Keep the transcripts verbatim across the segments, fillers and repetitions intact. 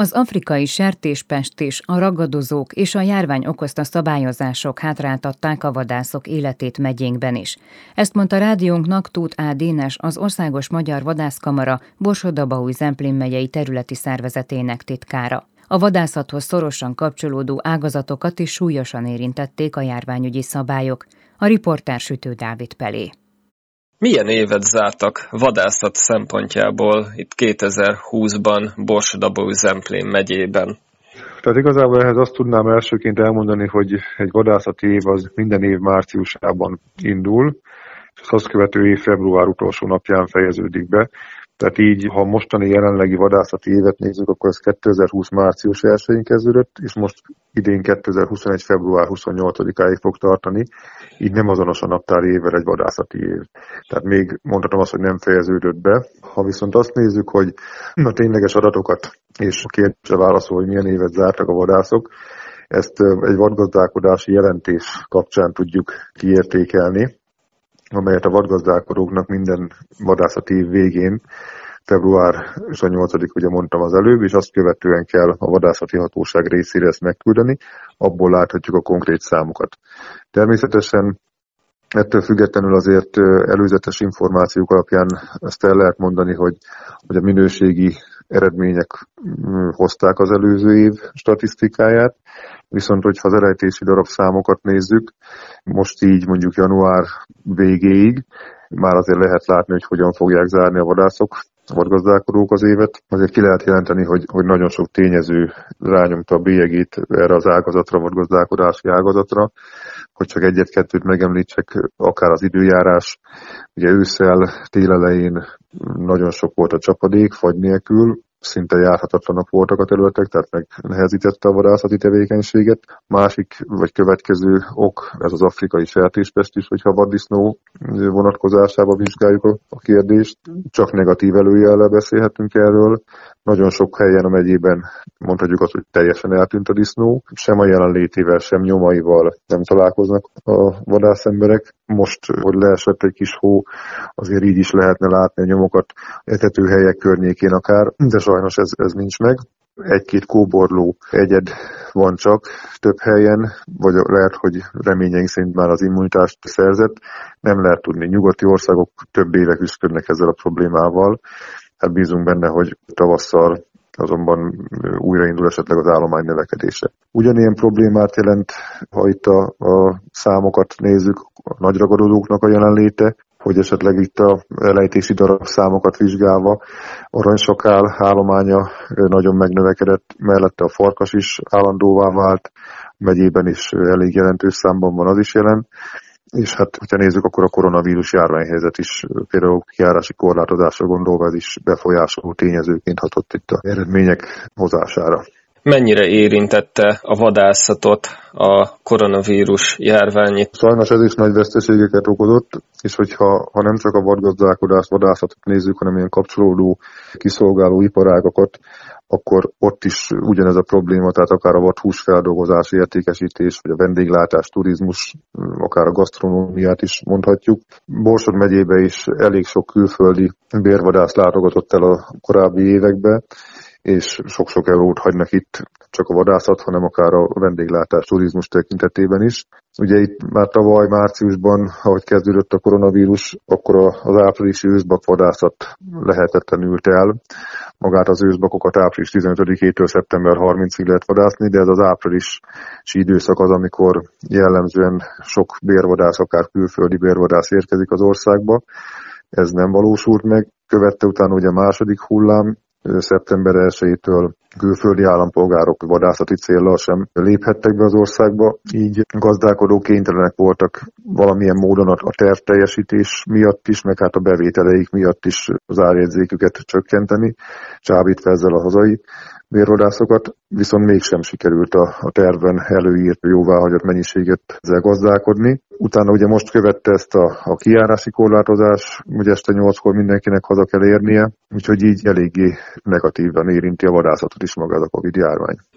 Az afrikai sertéspest is, a ragadozók és a járvány okozta szabályozások hátráltatták a vadászok életét megyénkben is. Ezt mondta rádiónknak Tóth A. Dénes, az Országos Magyar Vadászkamara Borsod-Abaúj-Zemplén megyei területi szervezetének titkára. A vadászathoz szorosan kapcsolódó ágazatokat is súlyosan érintették a járványügyi szabályok. A riporter Sütő Dávid Pelé. Milyen évet zártak vadászat szempontjából itt kétezer-húszban Borsod-Abaúj-Zemplén megyében? Tehát igazából ehhez azt tudnám elsőként elmondani, hogy egy vadászati év az minden év márciusában indul, és az azt követő év február utolsó napján fejeződik be. Tehát így, ha mostani jelenlegi vadászati évet nézzük, akkor ez kétezer-húsz március elsején kezdődött, és most idén kétezer-huszonegy február huszonnyolcadikáig fog tartani, így nem azonos a naptári évvel egy vadászati év. Tehát még mondhatom azt, hogy nem fejeződött be. Ha viszont azt nézzük, hogy a tényleges adatokat és a kérdésre válaszol, hogy milyen évet zártak a vadászok, ezt egy vadgazdálkodási jelentés kapcsán tudjuk kiértékelni, amelyet a vadgazdálkodóknak minden vadászati év végén, február huszonnyolcadika, ugye mondtam az előbb, és azt követően kell a vadászati hatóság részére ezt megküldeni, abból láthatjuk a konkrét számokat. Természetesen ettől függetlenül azért előzetes információk alapján ezt el lehet mondani, hogy, hogy a minőségi eredmények hozták az előző év statisztikáját, viszont hogyha az elejtési darabszámokat nézzük, most így mondjuk január végéig már azért lehet látni, hogy hogyan fogják zárni a vadászok, a vadgazdálkodók az évet. Azért ki lehet jelenteni, hogy, hogy nagyon sok tényező rányomta a bélyegét erre az ágazatra, a vadgazdálkodási ágazatra, hogy csak egyet-kettőt megemlítsek, akár az időjárás. Ugye ősszel, télelején nagyon sok volt a csapadék, fagy nélkül, szinte járhatatlanak voltak a területek, tehát megnehezítette a vadászati tevékenységet. Másik, vagy következő ok, ez az afrikai sertéspest is, hogyha a vaddisznó vonatkozásába vizsgáljuk a kérdést. Csak negatív előjellel beszélhetünk erről. Nagyon sok helyen a megyében mondhatjuk azt, hogy teljesen eltűnt a disznó. Sem a jelenlétével, sem nyomaival nem találkoznak a vadászemberek. Most, hogy leesett egy kis hó, azért így is lehetne látni a nyomokat etetőhelyek környékén akár, de sajnos ez, ez nincs meg. Egy-két kóborló egyed van csak több helyen, vagy lehet, hogy reményeink szerint már az immunitást szerzett. Nem lehet tudni, nyugati országok több éve küzdködnek ezzel a problémával. Hát bízunk benne, hogy tavasszal azonban újraindul esetleg az állomány növekedése. Ugyanilyen problémát jelent, ha itt a, a számokat nézzük, a nagyragadozóknak a jelenléte, hogy esetleg itt a elejtési darabszámokat vizsgálva aranysakál állománya nagyon megnövekedett, mellette a farkas is állandóvá vált, megyében is elég jelentős számban van az is jelen. És hát, hogyha nézzük, akkor a koronavírus járványhelyzet is, például kijárási korlátozásra gondolva, ez is befolyásoló tényezőként hatott itt az eredmények hozására. Mennyire érintette a vadászatot a koronavírus járvány? Sajnos ez is nagy veszteségeket okozott, és hogyha ha nem csak a vadgazdálkodást, vadászatot nézzük, hanem ilyen kapcsolódó, kiszolgáló iparágakat, akkor ott is ugyanez a probléma, tehát akár a vadhúsfeldolgozás, értékesítés, vagy a vendéglátás, turizmus, akár a gasztronómiát is mondhatjuk. Borsod megyébe is elég sok külföldi bérvadász látogatott el a korábbi években, és sok-sok eurót hagynak itt csak a vadászat, hanem akár a vendéglátás, turizmus tekintetében is. Ugye itt már tavaly márciusban, ahogy kezdődött a koronavírus, akkor az áprilisi őszbak vadászat lehetetlenül el. Magát az őszbakokat április tizenötödikétől szeptember harmincadikáig lehet vadászni, de ez az áprilisi időszak az, amikor jellemzően sok bérvadász, akár külföldi bérvadász érkezik az országba. Ez nem valósult meg. Követte utána ugye a második hullám, szeptember elsejétől külföldi állampolgárok vadászati céllal sem léphettek be az országba, így gazdálkodók kénytelenek voltak valamilyen módon a tervteljesítés miatt is, meg hát a bevételeik miatt is az árjegyzéküket csökkenteni, csábítva ezzel a hazai bérvadászokat, viszont mégsem sikerült a, a tervben előírt jóváhagyott mennyiséget ezzel gazdálkodni. Utána ugye most követte ezt a, a kijárási korlátozás, ugye este nyolckor mindenkinek haza kell érnie, úgyhogy így eléggé negatívan érinti a vadászatot is maga a Covid járvány.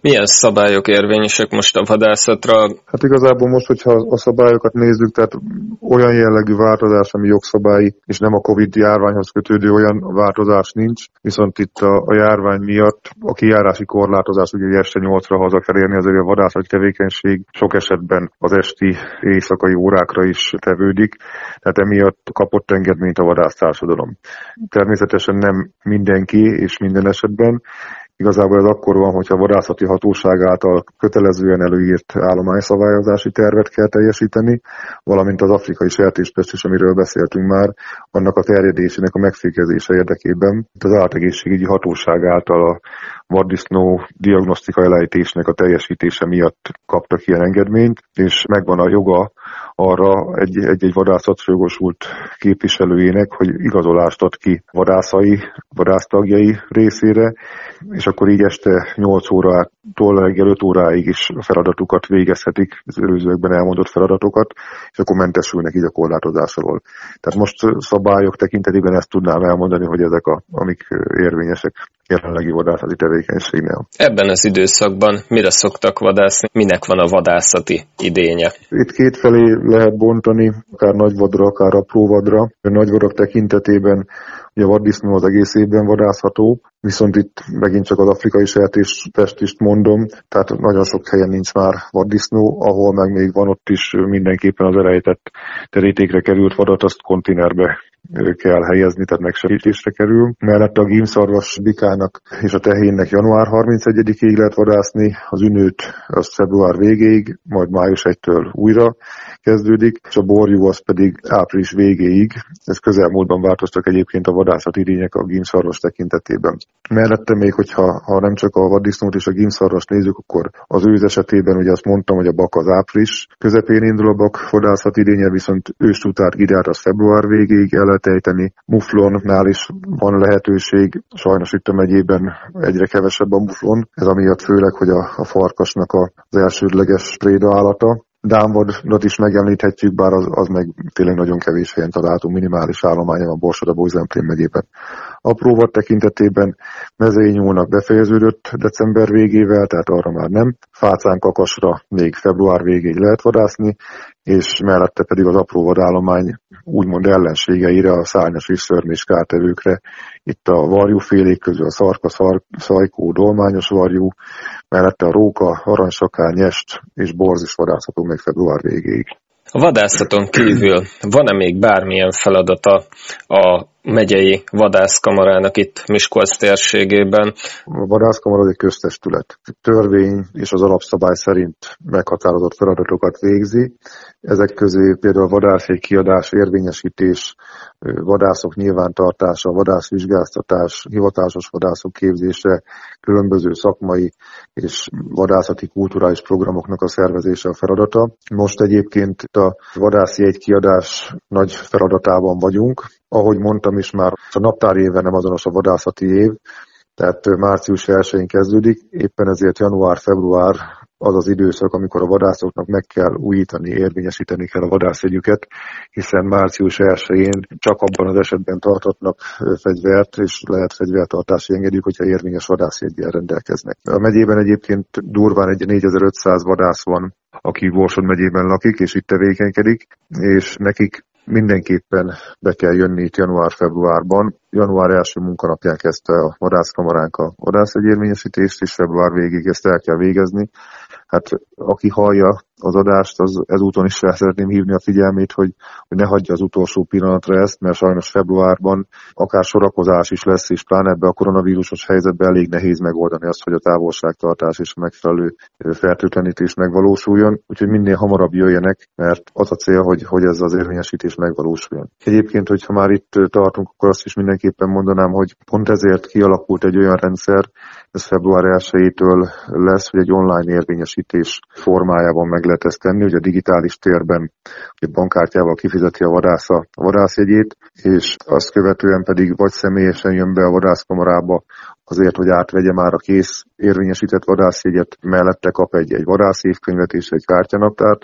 Milyen szabályok érvényesek most a vadászatra? Hát igazából most, hogyha a szabályokat nézzük, tehát olyan jellegű változás, ami jogszabályi, és nem a Covid járványhoz kötődő olyan változás nincs, viszont itt a, a járvány miatt a kijárási korlátozás, ugye este nyolcra haza kell érni, azért a vadászati tevékenység sok esetben az esti éjszakai órákra is tevődik, tehát emiatt kapott engedményt a vadásztársadalom. Természetesen nem mindenki és minden esetben. Igazából ez akkor van, hogyha a vadászati hatóság által kötelezően előírt állományszabályozási tervet kell teljesíteni, valamint az afrikai sertéspest is, amiről beszéltünk már, annak a terjedésének a megfékezése érdekében. Az állategészségügyi hatóság által a vaddisznó diagnosztika elejtésnek a teljesítése miatt kaptak ilyen engedményt, és megvan a joga arra egy-egy vadászatjogosult képviselőjének, hogy igazolást ad ki vadászai, vadásztagjai részére, és akkor így este nyolc órától reggel öt óráig is a feladatukat végezhetik, az előzőekben elmondott feladatokat, és akkor mentesülnek így a korlátozás alól. Tehát most szabályok tekintetében ezt tudnám elmondani, hogy ezek a, amik érvényesek jelenlegi vadászati tevékenységnél. Ebben az időszakban mire szoktak vadászni? Minek van a vadászati idénye? Itt kétfelé lehet bontani, akár nagyvadra, akár apróvadra. A nagyvadak tekintetében ugye a vaddisznó az egész évben vadászható, viszont itt megint csak az afrikai sertéspest is mondom, tehát nagyon sok helyen nincs már vaddisznó, ahol meg még van, ott is mindenképpen az elejtett terítékre került vadat, azt konténerbe kell helyezni, tehát megsebítésre kerül. Mellett a gímszarvas bikának és a tehénnek január harmincegyedikéig lehet vadászni, az ünőt az február végéig, majd május elsejétől újra kezdődik, és a borjú az pedig április végéig. Ez közelmúltban változtak egyébként a vadászati idények a gímszarvas tekintetében. Mellette még, hogyha ha nem csak a vaddisznót és a gímszarvast nézzük, akkor az őz esetében ugye azt mondtam, hogy a bak az április közepén indul a bak vadászati idénye, viszont őstutár gidát az február végéig el lehet ejteni. Muflonnál is van lehetőség, sajnos itt a megyében egyre kevesebb a muflon, ez amiatt főleg, hogy a, a farkasnak az elsődleges préda állata. Dámvadot is megemlíthetjük, bár az, az meg tényleg nagyon kevés helyen találtunk, minimális állománya a Borsod-Bolyzemplén megyében. Apróvad tekintetében mezőnyúlnak befejeződött december végével, tehát arra már nem. Fácán kakasra még február végéig lehet vadászni, és mellette pedig az apró vadállomány úgymond ellenségeire, a szárnyas és szörmés kártevőkre. Itt a varjúfélék közül a szarka, szar, szajkó, dolmányos varjú, mellette a róka, aranysakály, nyest és borz is vadászható még február végéig. A vadászaton kívül van-e még bármilyen feladata a megyei vadászkamarának itt Miskolc térségében? A vadászkamara az egy köztestület. A törvény és az alapszabály szerint meghatározott feladatokat végzi. Ezek közé például a vadászék kiadás, érvényesítés, vadászok nyilvántartása, vadászvizsgáztatás, hivatásos vadászok képzése, különböző szakmai és vadászati kulturális programoknak a szervezése a feladata. Most egyébként a vadászjegy kiadás nagy feladatában vagyunk. Ahogy mondtam is már, a naptári éve nem azonos a vadászati év, tehát március elsején kezdődik, éppen ezért január-február az az időszak, amikor a vadászoknak meg kell újítani, érvényesíteni kell a vadászjegyüket, hiszen március elsején csak abban az esetben tartatnak fegyvert, és lehet fegyvertartási engedélyük, hogyha érvényes vadászjeggyel rendelkeznek. A megyében egyébként durván egy négyezer-ötszáz vadász van, aki Borsod megyében lakik, és itt tevékenykedik, és nekik mindenképpen be kell jönni itt január-februárban. Január első munkanapján kezdte a vadászkamaránk a vadászjegyérvényesítést, és február végéig ezt el kell végezni. Hát aki hallja az adást, az ezúton is fel szeretném hívni a figyelmét, hogy, hogy ne hagyja az utolsó pillanatra ezt, mert sajnos februárban akár sorakozás is lesz, és pláne ebbe a koronavírusos helyzetben elég nehéz megoldani azt, hogy a távolságtartás és a megfelelő fertőtlenítés megvalósuljon. Úgyhogy minél hamarabb jöjjenek, mert az a cél, hogy, hogy ez az érvényesítés megvalósuljon. Egyébként, hogyha már itt tartunk, akkor azt is mindenképpen mondanám, hogy pont ezért kialakult egy olyan rendszer, ez február elsejétől lesz, hogy egy online érvényesítés formájában meg lehet ezt tenni, hogy a digitális térben a bankkártyával kifizeti a vadász a vadászjegyét, és azt követően pedig vagy személyesen jön be a vadászkamarába azért, hogy átvegye már a kész érvényesített vadászjegyet, mellette kap egy, egy vadászévkönyvet és egy kártyanaptárt,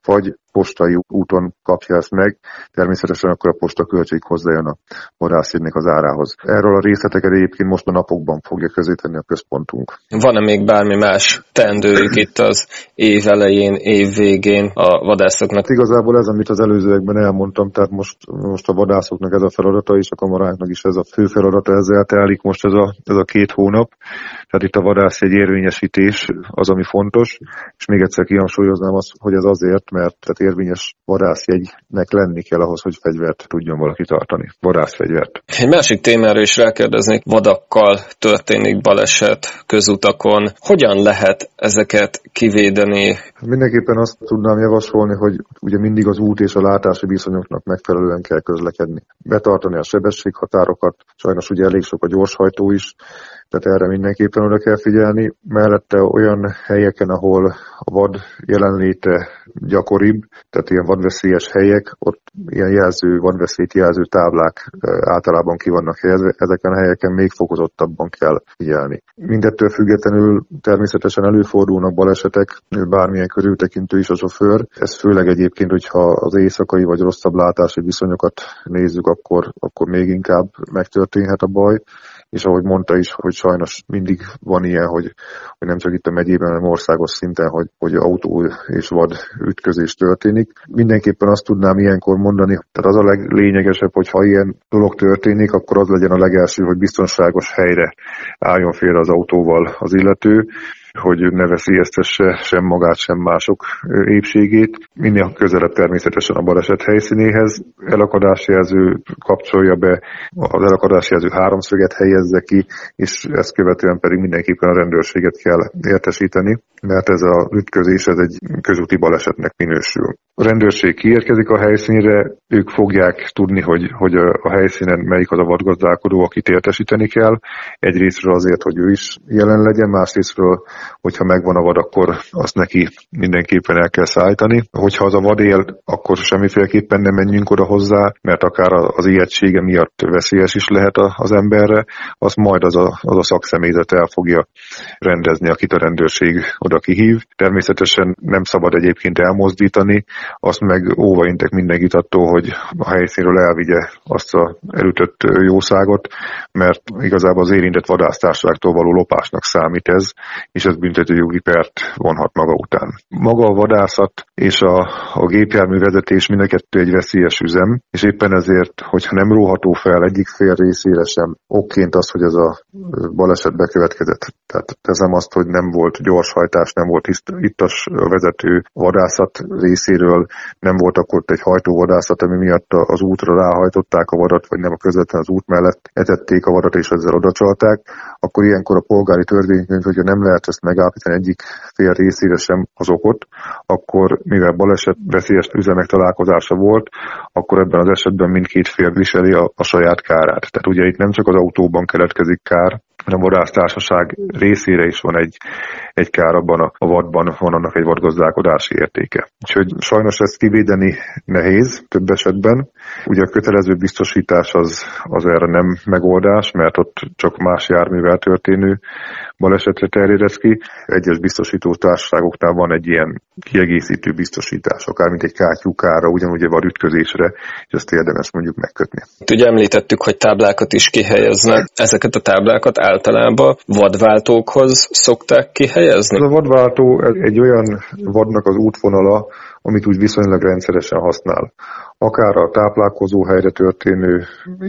vagy postai úton kapja ezt meg, természetesen akkor a postaköltség hozzájön a vadászjegynek az árához. Erről a részleteket egyébként most a napokban fogja közétenni a központunk. Van-e még bármi más teendőjük itt az év elején, év végén a vadászoknak? Igazából ez, amit az előzőekben elmondtam, tehát most, most a vadászoknak ez a feladata, és a kamaráknak is ez a fő feladata, ezzel telik most ez a, ez a két hónap. Tehát itt a vadászjegy érvényesítés az, ami fontos, és még egyszer kihangsúlyoznám azt, hogy ez azért, mert tehát érvényes vadászjegynek lenni kell ahhoz, hogy fegyvert tudjon valaki tartani, vadászfegyvert. Egy másik témára is rákérdeznék, vadakkal történik baleset közutakon. Hogyan lehet ezeket kivédeni? Mindenképpen azt tudnám javasolni, hogy ugye mindig az út és a látási viszonyoknak megfelelően kell közlekedni. Betartani a sebességhatárokat, sajnos ugye elég sok a gyorshajtó is, tehát erre mindenképpen oda kell figyelni. Mellette olyan helyeken, ahol a vad jelenléte gyakoribb, tehát ilyen vadveszélyes helyek, ott ilyen jelző, vadveszélyt jelző táblák általában ki vannak helyezve, ezeken a helyeken még fokozottabban kell figyelni. Mindettől függetlenül természetesen előfordulnak balesetek, bármilyen körültekintő is a sofőr. Ez főleg egyébként, hogyha az éjszakai vagy rosszabb látási viszonyokat nézzük, akkor, akkor még inkább megtörténhet a baj. És ahogy mondta is, hogy sajnos mindig van ilyen, hogy, hogy nem csak itt a megyében, hanem országos szinten, hogy, hogy autó és vad ütközés történik. Mindenképpen azt tudnám ilyenkor mondani, tehát az a leglényegesebb, hogy ha ilyen dolog történik, akkor az legyen a legelső, hogy biztonságos helyre álljon félre az autóval az illető, hogy ne veszélyeztesse sem magát, sem mások épségét. Minél közelebb természetesen a baleset helyszínéhez. Elakadásjelző kapcsolja be, az elakadásjelző háromszöget helyezze ki, és ezt követően pedig mindenképpen a rendőrséget kell értesíteni, mert ez az ütközés ez egy közúti balesetnek minősül. A rendőrség kiérkezik a helyszínre, ők fogják tudni, hogy, hogy a helyszínen melyik az a vadgazdálkodó, akit értesíteni kell. Egyrésztről azért, hogy ő is jelen legyen, másrésztről, hogyha megvan a vad, akkor azt neki mindenképpen el kell szállítani. Hogyha az a vad él, akkor semmiféleképpen nem menjünk oda hozzá, mert akár az ijegysége miatt veszélyes is lehet az emberre, azt majd az a, az a szakszemélyzet el fogja rendezni, akit a rendőrség oda kihív. Természetesen nem szabad egyébként elmozdítani, azt meg óvaintek mindenkit attól, hogy a helyszínről elvigye azt az elütött jószágot, mert igazából az érintett vadásztársaságtól való lopásnak számít ez, és ez büntetőjogi pert vonhat maga után. Maga a vadászat és a, a gépjárművezetés mind a kettő egy veszélyes üzem, és éppen ezért, hogyha nem róható fel egyik fél részére sem okként az, hogy ez a baleset bekövetkezett. Tehát teszem azt, hogy nem volt gyorshajtás, nem volt ittas vezető vadászat részéről, nem volt akkor egy hajtóvadászat, ami miatt az útra ráhajtották a vadat, vagy nem a közvetlen az út mellett etették a vadat és ezzel odacsalták, akkor ilyenkor a polgári törvénykönyv, hogyha nem lehet ezt megállapítani egyik fél részére sem az okot, akkor mivel baleset veszélyes üzemek találkozása volt, akkor ebben az esetben mindkét fél viseli a, a saját kárát. Tehát ugye itt nem csak az autóban keletkezik kár, hanem a vadásztársaság részére is van egy, egy kár abban a, a vadban, van annak egy vadgazdálkodási értéke. Úgyhogy sajnos ezt kivédeni nehéz több esetben. Ugye a kötelező biztosítás az, az erre nem megoldás, mert ott csak más járművel történő balesetre terjed ez ki. Egyes biztosító társaságoknál van egy ilyen kiegészítő biztosítás, akár mint egy kátyúkára, ugyanúgy van ütközésre, és ezt érdemes mondjuk megkötni. Ugye említettük, hogy táblákat is kihelyeznek. Ezeket a táblákat általában vadváltókhoz szokták kihelyezni? Ez a vadváltó egy olyan vadnak az útvonala, amit úgy viszonylag rendszeresen használ. Akár a táplálkozó helyre történő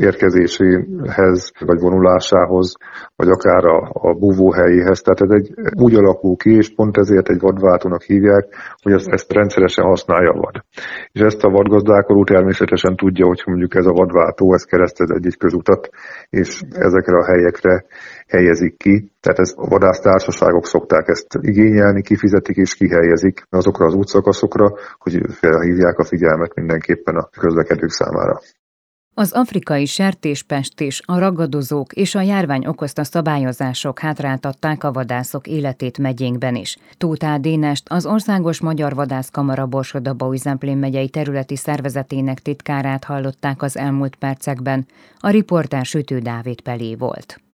érkezéséhez, vagy vonulásához, vagy akár a, a búvóhelyéhez. Tehát ez egy, úgy alakul ki, és pont ezért egy vadváltónak hívják, hogy ezt, ezt rendszeresen használja a vad. És ezt a vadgazdálkodó természetesen tudja, hogy mondjuk ez a vadváltó, ez keresztez egy-egy közutat, és ezekre a helyekre helyezik ki. Tehát ez, a vadásztársaságok szokták ezt igényelni, kifizetik és kihelyezik azokra az útszakaszokra, hogy felhívják a figyelmet mindenképpen a közlekedők számára. Az afrikai sertéspestés, a ragadozók és a járvány okozta szabályozások hátráltatták a vadászok életét megyénkben is. Tóth Dénest, az Országos Magyar Vadászkamara Borsod-Abaúj-Zemplén megyei területi szervezetének titkárát hallották az elmúlt percekben. A riporter Sütő Dávid Pelé volt.